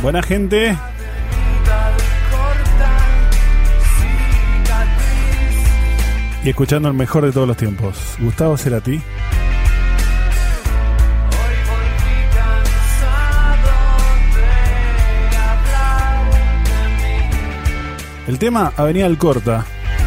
Buena gente. Y escuchando el mejor de todos los tiempos, Gustavo Cerati. El tema Avenida Alcorta.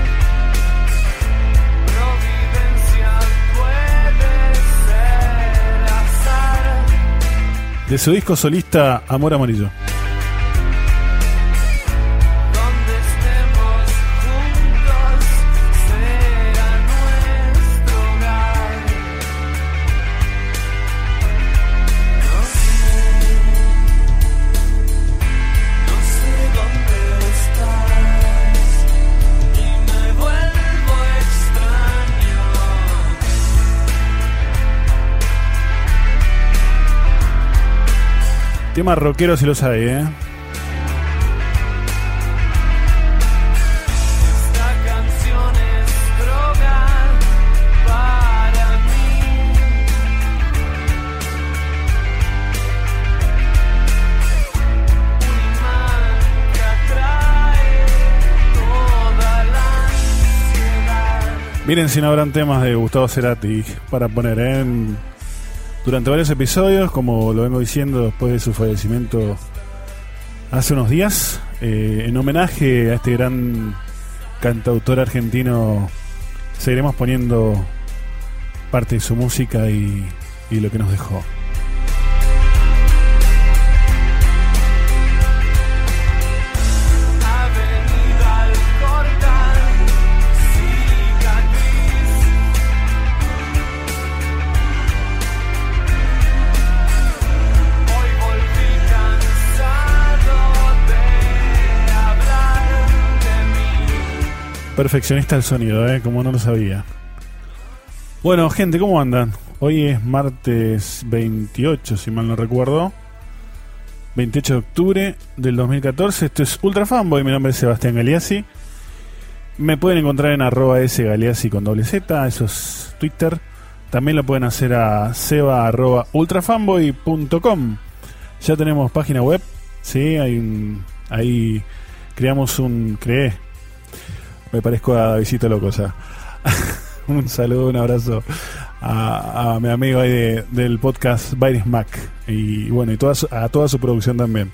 De su disco solista Amor Amarillo. Tema rockero si lo sabe, ¿eh? Esta canción es droga para mí. Un imán que atrae toda la ansiedad. Miren si no habrán temas de Gustavo Cerati para poner durante varios episodios, como lo vengo diciendo después de su fallecimiento hace unos días, en homenaje a este gran cantautor argentino, seguiremos poniendo parte de su música y lo que nos dejó. Perfeccionista el sonido, como no lo sabía. Bueno, gente, ¿cómo andan? Hoy es martes 28, si mal no recuerdo. 28 de octubre del 2014. Esto es Ultra Fanboy. Mi nombre es Sebastián Galeazzi. Me pueden encontrar en @sgaleazzi con doble Z. Eso es Twitter. También lo pueden hacer a seba@ultrafanboy.com. Ya tenemos página web. Sí, ahí creé. Me parezco a Davidito Loco, o sea. Un saludo, un abrazo a mi amigo ahí del podcast Byris Mac. Y bueno, a toda su producción también.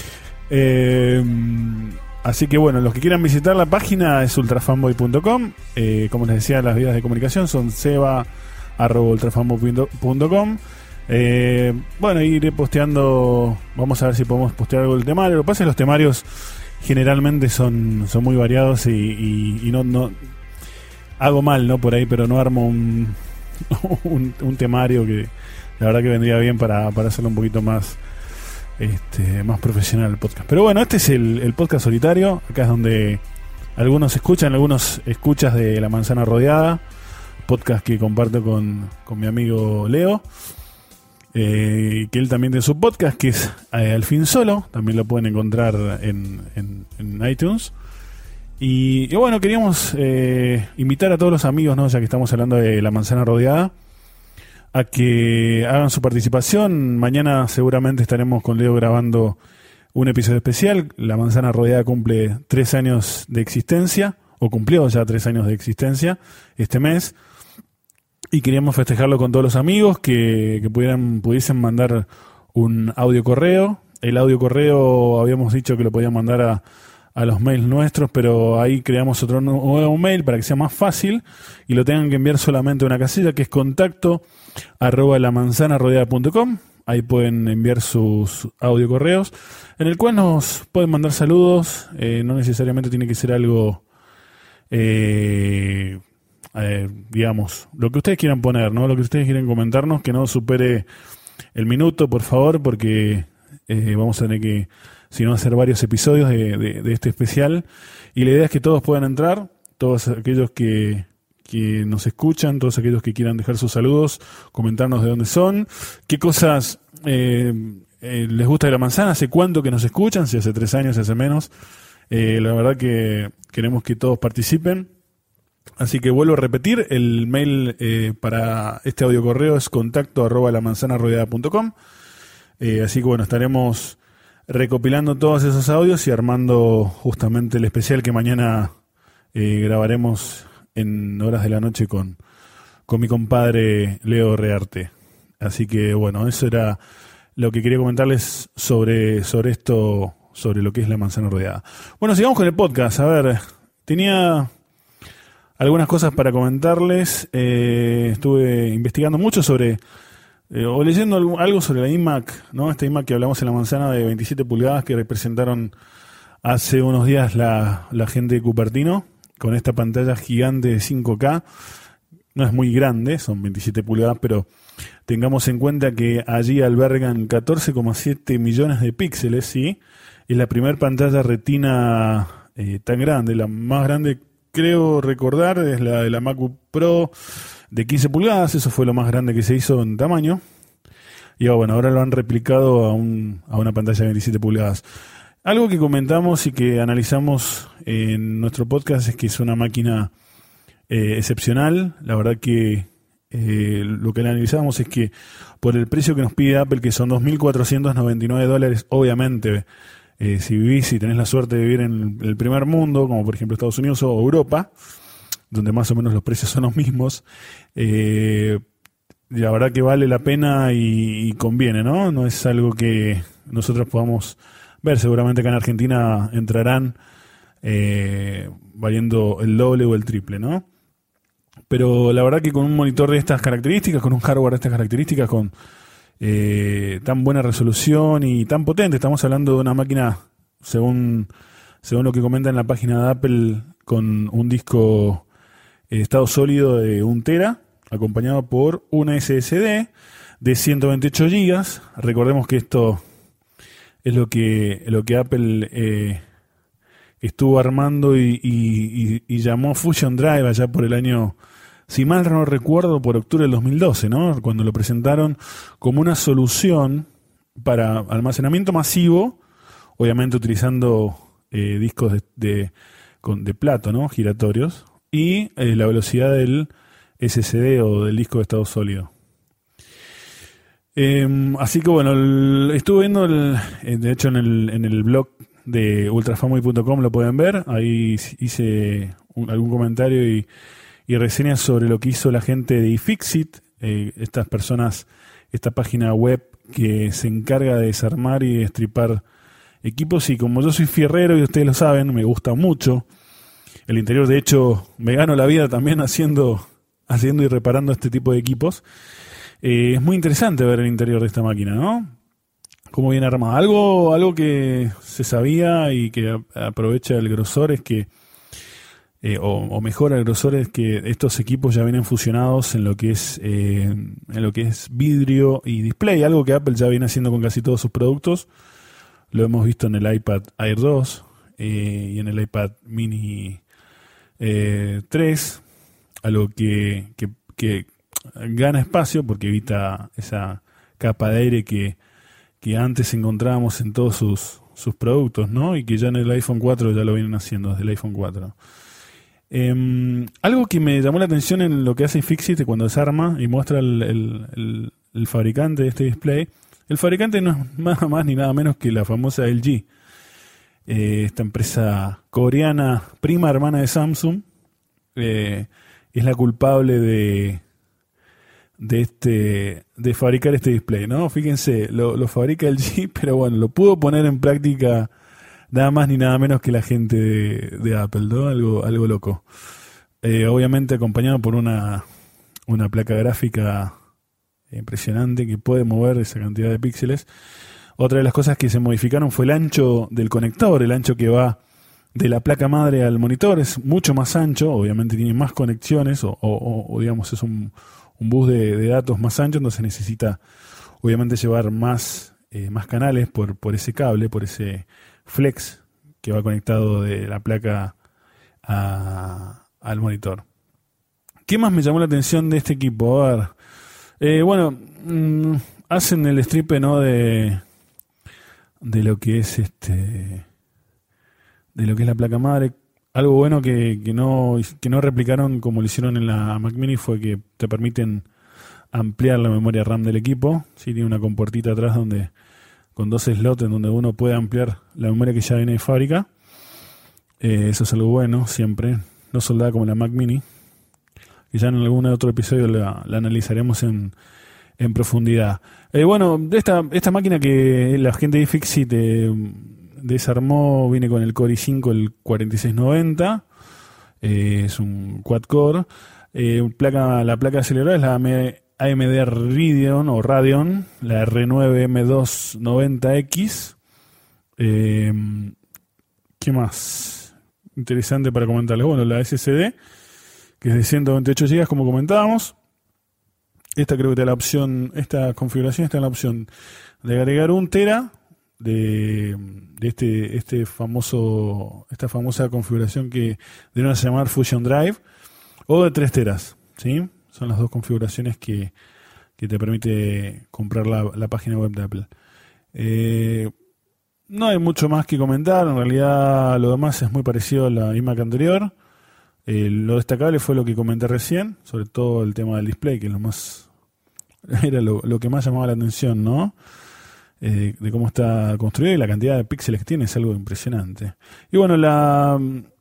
Así que bueno, los que quieran visitar la página es ultrafanboy.com. Como les decía, las vías de comunicación son seba@ultrafanboy.com. Bueno, iré posteando. Vamos a ver si podemos postear algo del temario. Lo que pasa es que los temarios generalmente son muy variados y no hago mal, ¿no? Por ahí, pero no armo un temario que la verdad que vendría bien para hacerlo un poquito más más profesional el podcast. Pero bueno, este es el podcast solitario. Acá es donde algunos escuchas de La Manzana Rodeada, podcast que comparto con mi amigo Leo. Que él también tiene su podcast, que es Al Fin Solo. También lo pueden encontrar en iTunes. Y bueno, queríamos invitar a todos los amigos, ¿no? Ya que estamos hablando de La Manzana Rodeada, a que hagan su participación. Mañana seguramente estaremos con Leo grabando un episodio especial. La Manzana Rodeada cumple 3 años de existencia, o cumplió ya 3 años de existencia este mes. Y queríamos festejarlo con todos los amigos que pudiesen mandar un audio correo. El audio correo habíamos dicho que lo podían mandar a los mails nuestros, pero ahí creamos otro nuevo mail para que sea más fácil y lo tengan que enviar solamente a una casilla que es contacto@lamanzanarodeada.com. Ahí pueden enviar sus audio correos, en el cual nos pueden mandar saludos. No necesariamente tiene que ser algo... digamos, lo que ustedes quieran poner, ¿no? Lo que ustedes quieran comentarnos, que no supere el minuto, por favor, porque vamos a tener que, si no, hacer varios episodios de este especial. Y la idea es que todos puedan entrar, todos aquellos que nos escuchan, todos aquellos que quieran dejar sus saludos, comentarnos de dónde son, qué cosas les gusta de La Manzana, hace cuánto que nos escuchan, si hace 3 años, si hace menos. La verdad que queremos que todos participen. Así que vuelvo a repetir, el mail para este audio correo es contacto@lamanzanarodeada.com. Así que bueno, estaremos recopilando todos esos audios y armando justamente el especial que mañana grabaremos en horas de la noche con mi compadre Leo Rearte. Así que bueno, eso era lo que quería comentarles sobre esto, sobre lo que es la manzana rodeada. Bueno, sigamos con el podcast. A ver, tenía algunas cosas para comentarles. Estuve investigando mucho sobre, o leyendo algo sobre la iMac, ¿no? Esta iMac que hablamos en la manzana de 27 pulgadas que representaron hace unos días la gente de Cupertino, con esta pantalla gigante de 5K. No es muy grande, son 27 pulgadas, pero tengamos en cuenta que allí albergan 14,7 millones de píxeles, ¿sí? Es la primera pantalla retina tan grande. La más grande, creo recordar, es la de la MacBook Pro de 15 pulgadas. Eso fue lo más grande que se hizo en tamaño. Y bueno, ahora lo han replicado a una pantalla de 27 pulgadas. Algo que comentamos y que analizamos en nuestro podcast es que es una máquina excepcional. La verdad que lo que analizamos es que por el precio que nos pide Apple, que son $2.499, obviamente, si vivís y tenés la suerte de vivir en el primer mundo, como por ejemplo Estados Unidos o Europa, donde más o menos los precios son los mismos, la verdad que vale la pena y conviene, ¿no? No es algo que nosotros podamos ver. Seguramente acá en Argentina entrarán valiendo el doble o el triple, ¿no? Pero la verdad que con un monitor de estas características, con un hardware de estas características, con tan buena resolución y tan potente, estamos hablando de una máquina, según lo que comenta en la página de Apple, con un disco estado sólido de 1 tera, acompañado por una SSD de 128 GB. Recordemos que esto es lo que Apple estuvo armando y llamó Fusion Drive allá por el año, si mal no recuerdo, por octubre del 2012, ¿no? Cuando lo presentaron como una solución para almacenamiento masivo, obviamente utilizando discos de plato, ¿no? Giratorios, y la velocidad del SSD o del disco de estado sólido. Así que bueno, estuve viendo, de hecho en el blog de ultrafanboy.com lo pueden ver. Ahí hice algún comentario y reseñas sobre lo que hizo la gente de iFixit, estas personas, esta página web que se encarga de desarmar y destripar equipos. Y como yo soy fierrero y ustedes lo saben, me gusta mucho el interior. De hecho, me gano la vida también haciendo y reparando este tipo de equipos. Es muy interesante ver el interior de esta máquina, ¿no? Cómo viene armada. Algo que se sabía y que aprovecha el grosor es que, o mejora el grosor, es que estos equipos ya vienen fusionados en lo que es vidrio y display, algo que Apple ya viene haciendo con casi todos sus productos. Lo hemos visto en el iPad Air 2 y en el iPad Mini 3, algo que gana espacio porque evita esa capa de aire que antes encontrábamos en todos sus productos, ¿no? Y que ya en el iPhone 4 ya lo vienen haciendo desde el iPhone 4. Algo que me llamó la atención en lo que hace iFixit cuando desarma y muestra el fabricante de este display. El fabricante no es nada más ni nada menos que la famosa LG, esta empresa coreana, prima hermana de Samsung. Es la culpable de fabricar este display, ¿no? Fíjense, lo fabrica LG, pero bueno, lo pudo poner en práctica nada más ni nada menos que la gente de Apple, ¿no? Algo loco. Obviamente acompañado por una placa gráfica impresionante que puede mover esa cantidad de píxeles. Otra de las cosas que se modificaron fue el ancho del conector, el ancho que va de la placa madre al monitor. Es mucho más ancho, obviamente tiene más conexiones o digamos es un bus de datos más ancho, entonces necesita obviamente llevar más canales por ese cable, por ese flex que va conectado de la placa al monitor. ¿Qué más me llamó la atención de este equipo? A ver, hacen el stripe, ¿no? de lo que es de lo que es la placa madre. Algo bueno que no replicaron como lo hicieron en la Mac Mini fue que te permiten ampliar la memoria RAM del equipo. Sí, tiene una compuertita atrás donde con 2 slots en donde uno puede ampliar la memoria que ya viene de fábrica. Eso es algo bueno siempre, no soldada como la Mac Mini, que ya en algún otro episodio la analizaremos en profundidad. Bueno, de esta máquina que la gente de iFixit desarmó, viene con el Core i5, el 4690, es un quad-core. La placa aceleradora es la AMD Radeon o Radeon, la R9 M290X. ¿Qué más interesante para comentarles? Bueno, la SSD, que es de 128 GB, como comentábamos. Esta creo que está la opción, esta configuración está en la opción de agregar 1 tera de esta famosa configuración que deben llamar Fusion Drive, o de 3 teras, ¿sí? Son las dos configuraciones que te permite comprar la página web de Apple. No hay mucho más que comentar, en realidad lo demás es muy parecido a la iMac anterior. Lo destacable fue lo que comenté recién, sobre todo el tema del display, que es era lo que más llamaba la atención, ¿no? De cómo está construido y la cantidad de píxeles que tiene es algo impresionante. Y bueno, la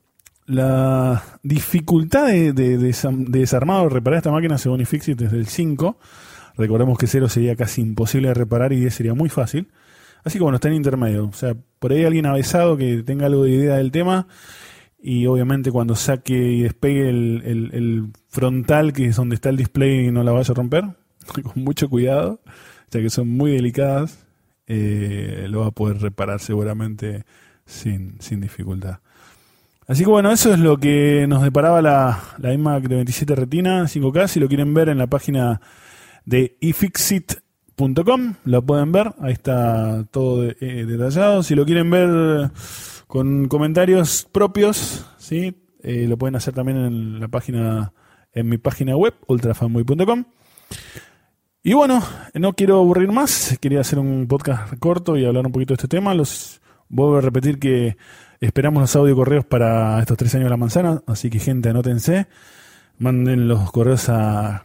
dificultad de desarmar o reparar esta máquina según iFixit es del 5. Recordemos que 0 sería casi imposible de reparar y 10 sería muy fácil. Así que bueno, está en intermedio. O sea, por ahí alguien avesado que tenga algo de idea del tema, y obviamente cuando saque y despegue el frontal, que es donde está el display, no la vaya a romper, con mucho cuidado, ya que son muy delicadas, lo va a poder reparar seguramente sin dificultad. Así que bueno, eso es lo que nos deparaba la iMac de 27 Retina 5K. Si lo quieren ver en la página de ifixit.com, lo pueden ver, ahí está todo detallado. Si lo quieren ver con comentarios propios, ¿sí? Lo pueden hacer también en mi página web, ultrafanboy.com. Y bueno, no quiero aburrir más, quería hacer un podcast corto y hablar un poquito de este tema. Vuelvo a repetir que esperamos los audio correos para estos 3 años de la manzana, así que gente, anótense, manden los correos a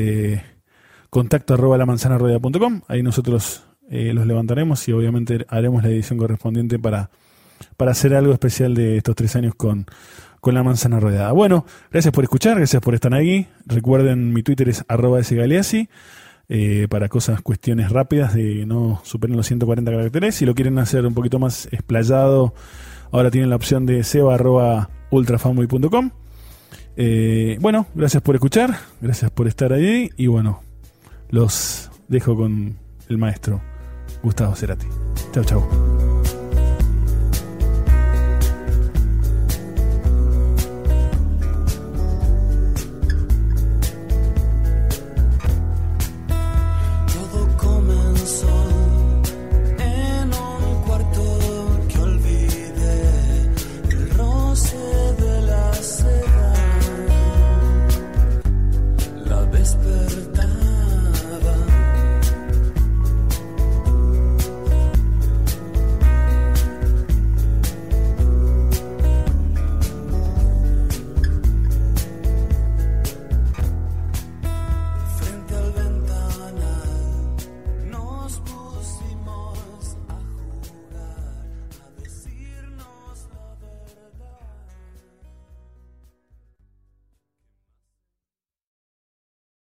contacto@lamanzanarueda.com, ahí nosotros los levantaremos y obviamente haremos la edición correspondiente para hacer algo especial de estos 3 años con la manzana rodeada. Bueno, gracias por escuchar, gracias por estar ahí. Recuerden, mi Twitter es @sgaleazzi, para cuestiones rápidas de no superen los 140 caracteres. Si lo quieren hacer un poquito más explayado, ahora tienen la opción de seba@ultrafanboy.com. Bueno, gracias por escuchar, gracias por estar ahí, y bueno, los dejo con el maestro Gustavo Cerati. Chau, chau.